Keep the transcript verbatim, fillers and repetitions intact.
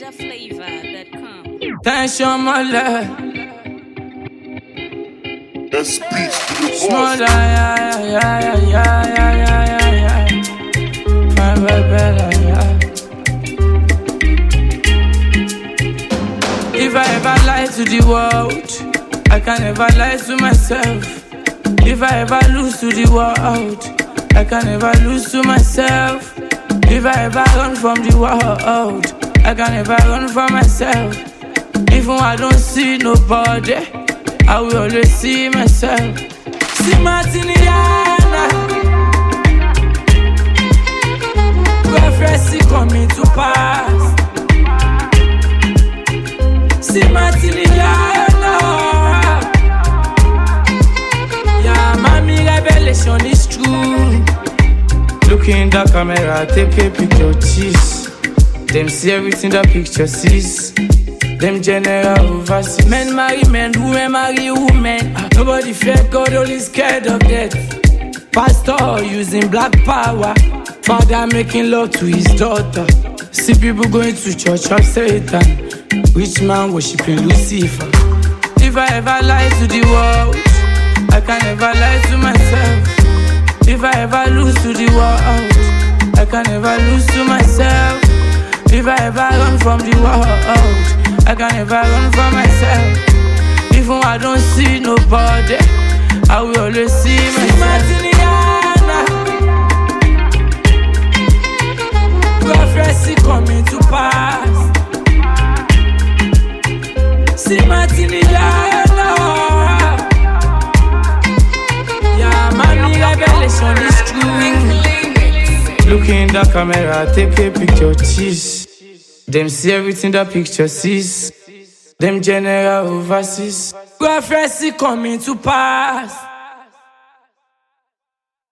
Niger flavor that come. Tension, my love. That speaks to the Small, boss. yeah, yeah, yeah, yeah, yeah, yeah, yeah, yeah. My baby, yeah. If I ever lie to the world, I can never lie to myself. If I ever lose to the world, I can never lose to myself. If I ever run from the world, I can never run from myself. Even I don't see nobody, I will always see myself. See Martiniana, prophecy coming to pass. See Martiniana, yeah, mommy revelation is true. Look in the camera, take a picture, cheese. Them see everything the picture sees. Them general overseas. Men marry men, women marry women. Nobody fear God, only scared of death. Pastor using black power. Father making love to his daughter. See people going to church of Satan. Rich man worshiping Lucifer. If I ever lie to the world, I can never lie to myself. If I ever lose to the world, I can never lose to myself. If I ever run from the world, I can never run from myself. Even I don't see nobody, I will always see myself. Prophecy coming to pass. See Martiniana, yeah, mommy revelation is true. Look in the camera, take a picture, cheese. Them see everything the picture sees. Them general overseas. Prophecy coming to pass.